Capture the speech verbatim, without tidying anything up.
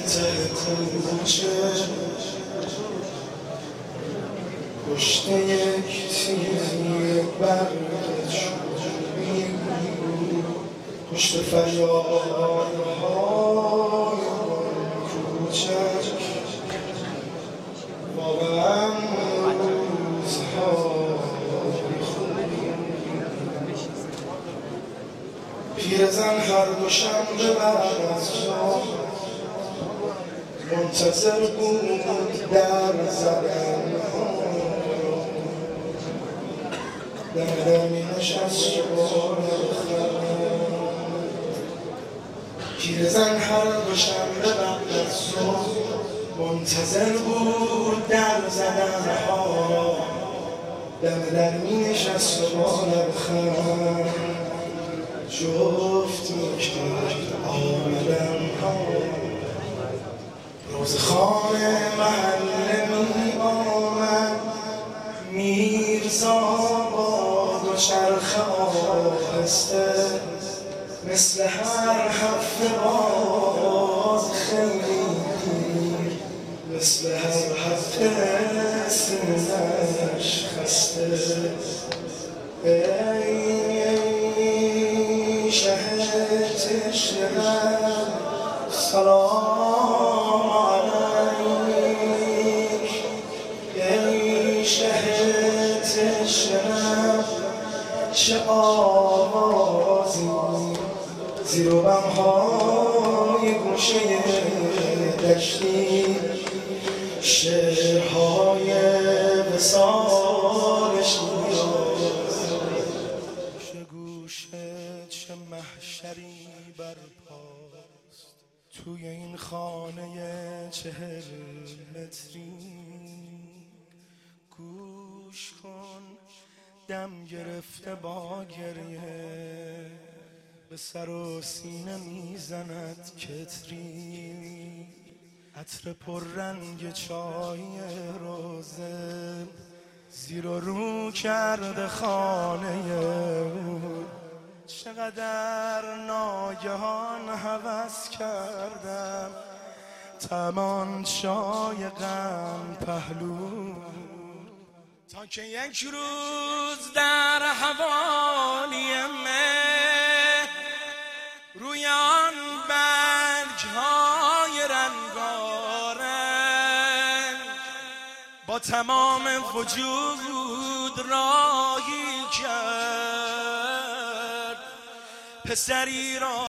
ته کوچه پشت یک تیری برگ چوبی پشت فریادهای کوچک واقعا روزهای خوبی پیرزن هر دوشنبه بعد از ظهر منتظر بود در زدن در می نشست و پیرزن هر دوشنبه بعد از ظهر منتظر بود در زدن ها دم در می نشست و با لبخند جفت می کرد آمدن ها روز خانه محله می آمد میرزا با دوچرخه آهسته مثل هر هفته باز خیلی دیر مثل هر هفته سینه‌اش خسته ای ای شه تشنه سلام علیک ای شه تشنه چه آوازی زیر و بمهای گوشه دشتی شعرهای وصال شیراز چه گوشه چه محشری برپاست توی این خانه چهل متری گوش کن دم گرفته با گریه به سر و سینه میزند کتری عطر پر رنگ چای روزه زیر و رو کرده خانه او چقدر ناگهان هوس کردم تماشای غم پهلو تا که یک روز در حوالی مه روی آن برگ‌های رنگارنگ با تمام وجود راهی کرد پسری را